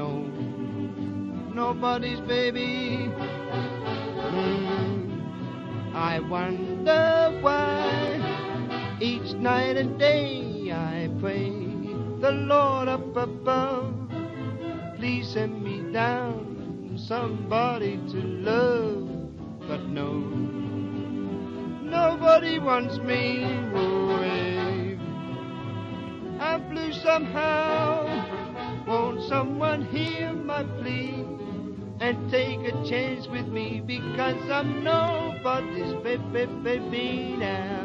no, nobody's baby. I wonder why each night and day I pray the Lord up above, please send me down somebody to love. But no, nobody wants me away. I'm blue somehow. Won't someone hear my plea and take a chance with me, because I'm nobody's baby now.